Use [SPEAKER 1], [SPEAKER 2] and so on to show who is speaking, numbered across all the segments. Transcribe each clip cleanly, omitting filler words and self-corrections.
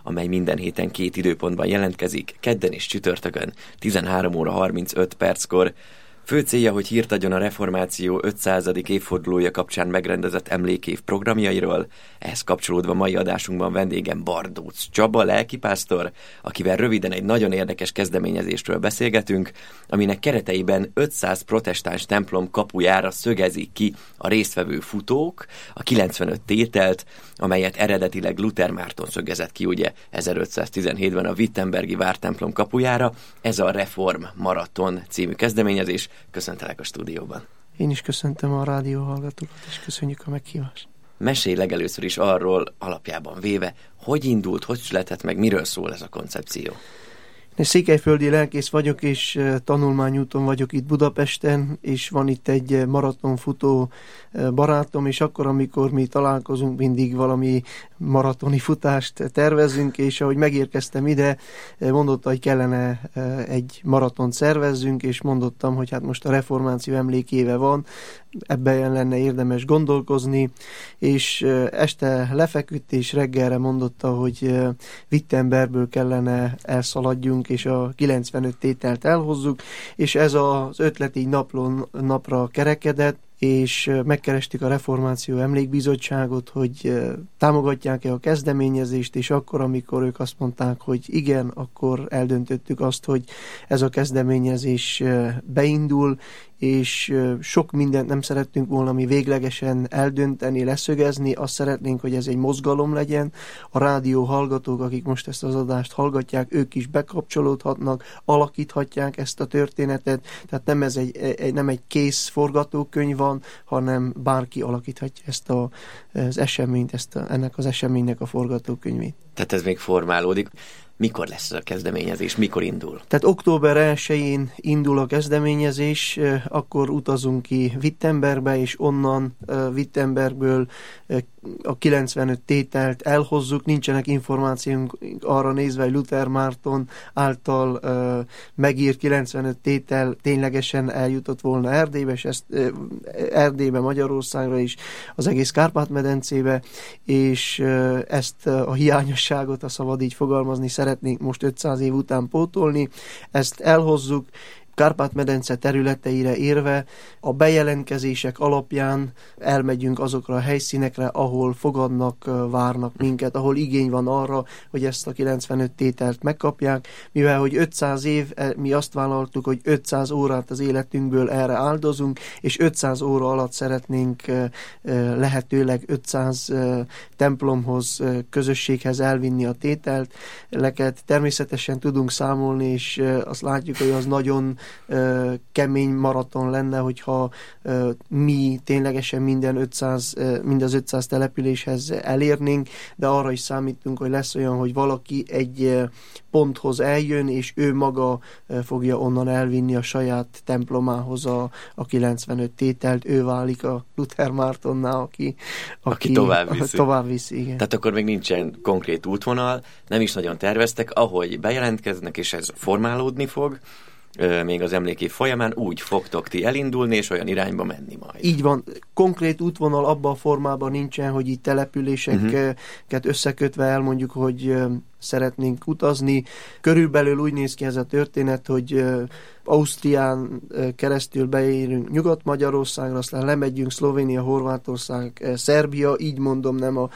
[SPEAKER 1] amely minden héten 2 időpontban jelentkezik, kedden és csütörtökön 13 óra 35 perckor. Fő célja, hogy hírt adjon a reformáció 500. évfordulója kapcsán megrendezett emlékév programjairól. Ehhez kapcsolódva mai adásunkban vendégem Bardóc Csaba, lelkipásztor, akivel röviden egy nagyon érdekes kezdeményezésről beszélgetünk, aminek kereteiben 500 protestáns templom kapujára szögezik ki a résztvevő futók a 95 tételt, amelyet eredetileg Luther Márton szögezett ki ugye 1517-ben a Wittenbergi vártemplom kapujára. Ez a Reform Maraton című kezdeményezés. Köszöntelek a stúdióban.
[SPEAKER 2] Én is köszöntöm a rádió hallgatókat, és köszönjük a meghívást.
[SPEAKER 1] Mesélj legelőször is arról, alapjában véve, hogy indult, hogy született meg, miről szól ez a koncepció.
[SPEAKER 2] Én székelyföldi lelkész vagyok, és tanulmányúton vagyok itt Budapesten, és van itt egy maratonfutó barátom, és akkor, amikor mi találkozunk, mindig valami maratoni futást tervezünk, és ahogy megérkeztem ide, mondotta, hogy kellene egy maratont szervezzünk, és mondottam, hogy hát most a reformáció emlékéve van, ebben lenne érdemes gondolkozni, és este lefeküdt, és reggelre mondotta, hogy Wittenbergből kellene elszaladjunk, és a 95 tételt elhozzuk, és ez az ötlet így napról napra kerekedett, és megkerestük a Reformáció Emlékbizottságot, hogy támogatják-e a kezdeményezést, és akkor, amikor ők azt mondták, hogy igen, akkor eldöntöttük azt, hogy ez a kezdeményezés beindul, és sok mindent nem szerettünk volna mi véglegesen eldönteni, leszögezni, azt szeretnénk, hogy ez egy mozgalom legyen. A rádió hallgatók, akik most ezt az adást hallgatják, ők is bekapcsolódhatnak, alakíthatják ezt a történetet, tehát nem ez nem egy kész forgatókönyv van, hanem bárki alakíthatja ezt az eseményt, ennek az eseménynek a forgatókönyvét.
[SPEAKER 1] Tehát ez még formálódik. Mikor lesz ez a kezdeményezés? Mikor indul?
[SPEAKER 2] Tehát október 1-én indul a kezdeményezés, akkor utazunk ki Wittenbergbe, és onnan Wittenbergből a 95 tételt elhozzuk. Nincsenek információnk arra nézve, hogy Luther Márton által megírt 95 tétel ténylegesen eljutott volna Erdélybe, és ezt Erdélybe, Magyarországra is, az egész Kárpát-medencébe, és ezt a hiányosságot, a szabad így fogalmazni, szeretnénk most 500 év után pótolni. Ezt elhozzuk, Kárpát-medence területeire érve, a bejelentkezések alapján elmegyünk azokra a helyszínekre, ahol fogadnak, várnak minket, ahol igény van arra, hogy ezt a 95 tételt megkapják, mivel hogy 500 év, mi azt vállaltuk, hogy 500 órát az életünkből erre áldozunk, és 500 óra alatt szeretnénk lehetőleg 500 templomhoz, közösséghez elvinni a tételt. Természetesen tudunk számolni, és azt látjuk, hogy az nagyon kemény maraton lenne, hogyha mi ténylegesen mind az 500 településhez elérnénk, de arra is számítunk, hogy lesz olyan, hogy valaki egy ponthoz eljön, és ő maga fogja onnan elvinni a saját templomához a 95 tételt, ő válik a Luther Mártonnál, aki tovább viszi. Igen.
[SPEAKER 1] Tehát akkor még nincsen konkrét útvonal, nem is nagyon terveztek, ahogy bejelentkeznek, és ez formálódni fog, még az emlékév folyamán úgy fogtok ti elindulni, és olyan irányba menni majd.
[SPEAKER 2] Így van. Konkrét útvonal abban a formában nincsen, hogy itt településeket összekötve elmondjuk, hogy szeretnénk utazni. Körülbelül úgy néz ki ez a történet, hogy Ausztrián keresztül beérünk Nyugat-Magyarországra, aztán lemegyünk Szlovénia, Horvátország, Szerbia, így mondom, nem a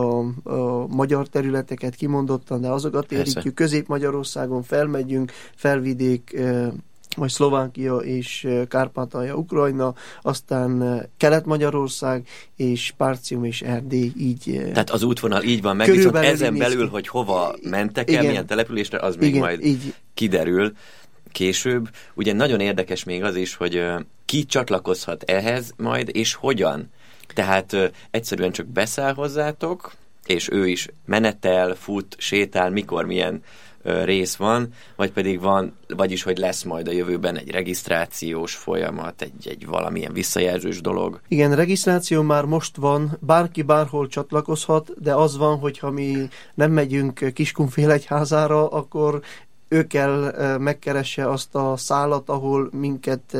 [SPEAKER 2] magyar területeket kimondottan, de azokat érítjük. Közép-Magyarországon felmegyünk, Felvidék, majd Szlovákia és Kárpátalja, Ukrajna, aztán Kelet-Magyarország és Párcium és Erdély, így.
[SPEAKER 1] Tehát az útvonal így van meg, viszont ezen belül, hogy hova mentek el, milyen településre, az még majd kiderül később. Ugye nagyon érdekes még az is, hogy ki csatlakozhat ehhez majd, és hogyan. Tehát egyszerűen csak beszáll hozzátok, és ő is menetel, fut, sétál, mikor, milyen rész van, vagy pedig van, vagyis, hogy lesz majd a jövőben egy regisztrációs folyamat, egy valamilyen visszajelzős dolog.
[SPEAKER 2] Igen, regisztráció már most van, bárki bárhol csatlakozhat, de az van, hogyha mi nem megyünk Kiskunfélegyházára, akkor ő kell megkeresse azt a szálat, ahol minket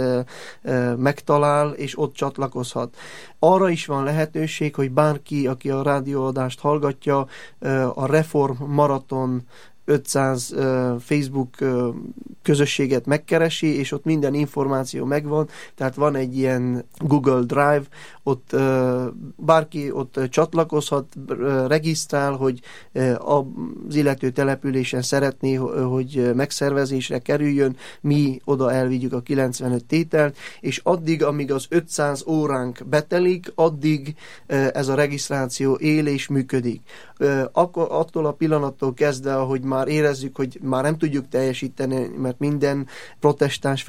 [SPEAKER 2] megtalál, és ott csatlakozhat. Arra is van lehetőség, hogy bárki, aki a rádióadást hallgatja, a Reform Maraton 500 Facebook közösséget megkeresi, és ott minden információ megvan, tehát van egy ilyen Google Drive, ott bárki ott csatlakozhat, regisztrál, hogy az illető településen szeretné, hogy megszervezésre kerüljön, mi oda elvigyük a 95 tételt, és addig, amíg az 500 óránk betelik, addig ez a regisztráció él és működik. Akkor attól a pillanattól kezdve, ahogy már érezzük, hogy már nem tudjuk teljesíteni, mert minden protestáns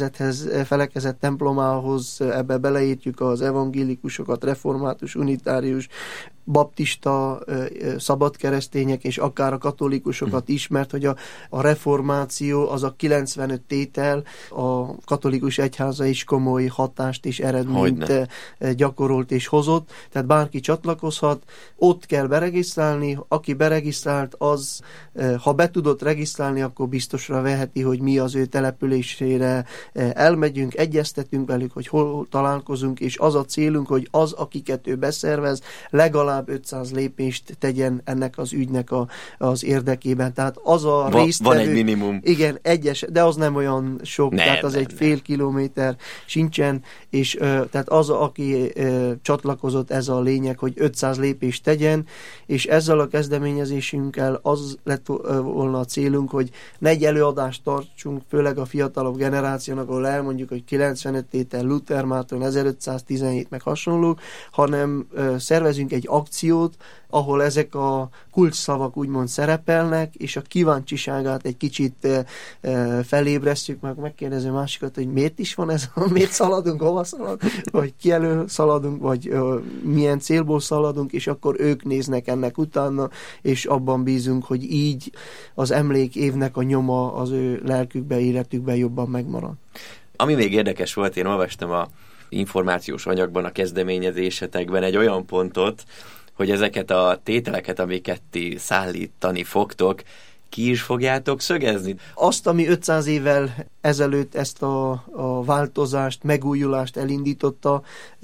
[SPEAKER 2] felekezet templomához ebbe beleértjük az evangélikusokat, református, unitárius, baptista, szabadkeresztények és akár a katolikusokat is, mert hogy a reformáció az a 95 tétel, a katolikus egyháza is komoly hatást és eredményt gyakorolt és hozott, tehát bárki csatlakozhat, ott kell beregisztrálni, aki beregisztrált, az, ha be tudott regisztrálni, akkor biztosra veheti, hogy mi az ő településére elmegyünk, egyeztetünk velük, hogy hol találkozunk, és az a célunk, hogy az, akiket ő beszervez, legalább 500 lépést tegyen ennek az ügynek az érdekében. Tehát az a résztvevő...
[SPEAKER 1] Van egy minimum.
[SPEAKER 2] Igen, egyes, de az nem olyan sok, tehát az egy fél kilométer sincsen, és tehát az, aki csatlakozott, ez a lényeg, hogy 500 lépést tegyen, és ezzel a kezdeményezésünkkel az lett volna a célunk, hogy ne egy előadást tartsunk, főleg a fiatalabb generációnak, ahol elmondjuk, hogy 95 tétel, Luther Márton, 1517 meg hasonlók, hanem szervezünk egy akciót, ahol ezek a kulcsszavak úgymond szerepelnek, és a kíváncsiságát egy kicsit felébresztjük, meg megkérdező másikat, hogy miért is van ez, miért szaladunk, hova szaladunk, vagy ki elől szaladunk, vagy milyen célból szaladunk, és akkor ők néznek ennek utána, és abban bízunk, hogy így az emlékévnek a nyoma az ő lelkükbe, életükbe jobban megmarad.
[SPEAKER 1] Ami még érdekes volt, én olvastam a információs anyagban, a kezdeményezésetekben egy olyan pontot, hogy ezeket a tételeket, amiket ti szállítani fogtok, ki is fogjátok szögezni?
[SPEAKER 2] Azt, ami 500 évvel ezelőtt ezt a változást, megújulást elindította,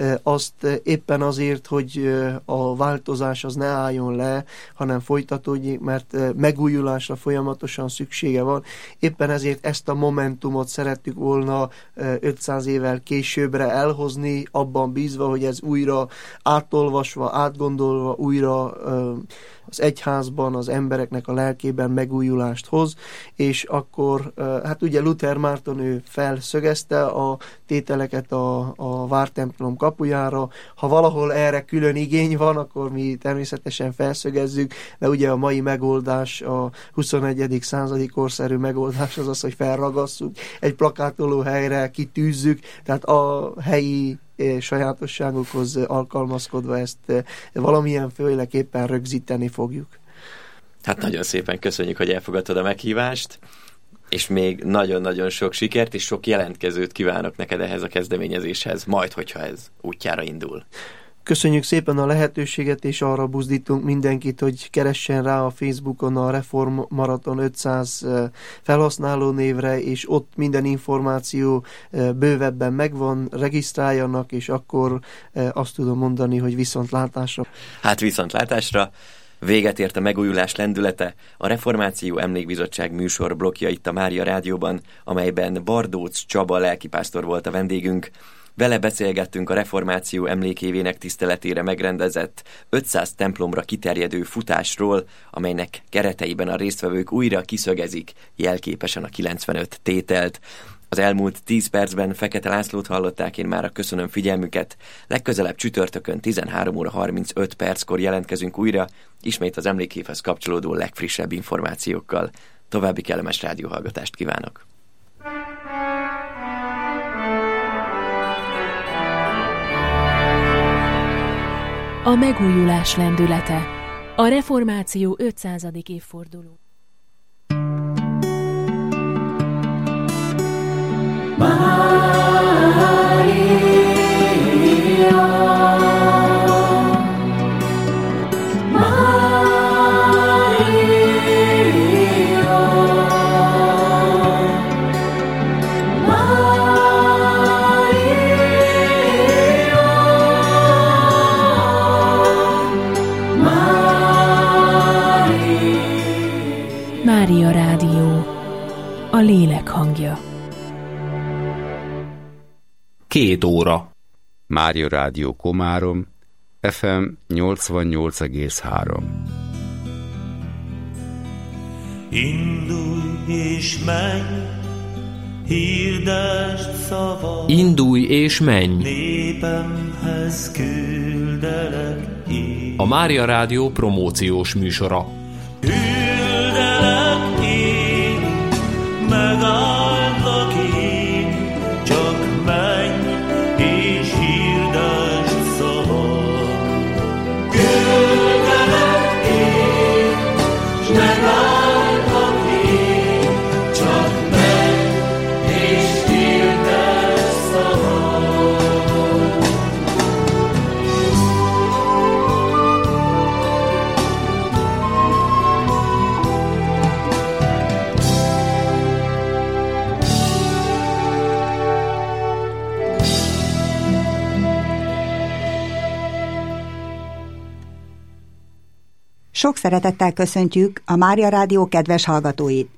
[SPEAKER 2] azt éppen azért, hogy a változás az ne álljon le, hanem folytatódjék, mert megújulásra folyamatosan szüksége van. Éppen ezért ezt a momentumot szerettük volna 500 évvel későbbre elhozni, abban bízva, hogy ez újra átolvasva, átgondolva, újra az egyházban, az embereknek a lelkében megújulást hoz, és akkor, hát ugye Luther Márton ő felszögezte a tételeket a vártemplom kapujára. Ha valahol erre külön igény van, akkor mi természetesen felszögezzük, de ugye a mai megoldás, a 21. századi korszerű megoldás az az, hogy felragasszuk, egy plakátoló helyre kitűzzük, tehát a helyi sajátosságokhoz alkalmazkodva ezt valamilyen főleképpen rögzíteni fogjuk.
[SPEAKER 1] Hát nagyon szépen köszönjük, hogy elfogadtad a meghívást, és még nagyon-nagyon sok sikert és sok jelentkezőt kívánok neked ehhez a kezdeményezéshez, majd, hogyha ez útjára indul.
[SPEAKER 2] Köszönjük szépen a lehetőséget, és arra buzdítunk mindenkit, hogy keressen rá a Facebookon a Reform Maraton 500 felhasználó névre, és ott minden információ bővebben megvan, regisztráljanak, és akkor azt tudom mondani, hogy viszontlátásra.
[SPEAKER 1] Hát viszontlátásra. Véget ért a megújulás lendülete, a Reformáció Emlékbizottság műsor blokja itt a Mária Rádióban, amelyben Bardóc Csaba lelkipásztor volt a vendégünk. Vele beszélgettünk a reformáció emlékévének tiszteletére megrendezett 500 templomra kiterjedő futásról, amelynek kereteiben a résztvevők újra kiszögezik jelképesen a 95 tételt. Az elmúlt 10 percben Fekete Lászlót hallották, én mára köszönöm figyelmüket. Legközelebb csütörtökön 13 óra 35 perckor jelentkezünk újra, ismét az emlékévhez kapcsolódó legfrissebb információkkal. További kellemes rádióhallgatást kívánok!
[SPEAKER 3] A megújulás lendülete. A reformáció 500. évforduló.
[SPEAKER 4] Maria.
[SPEAKER 3] Mária Rádió, a lélek hangja.
[SPEAKER 4] 2 óra.
[SPEAKER 5] Mária Rádió Komárom, FM 88,3.
[SPEAKER 6] Indulj és menj, hirdesd szavad.
[SPEAKER 4] Indulj és menj!
[SPEAKER 6] Népemhez küldelek én.
[SPEAKER 4] A Mária Rádió promóciós műsora.
[SPEAKER 6] Küldelek én, megállnak én, csak menj és hirdesd szavad. Küldelek én, s megállnak én, csak menj és hirdesd szavad.
[SPEAKER 7] Sok szeretettel köszöntjük a Mária Rádió kedves hallgatóit.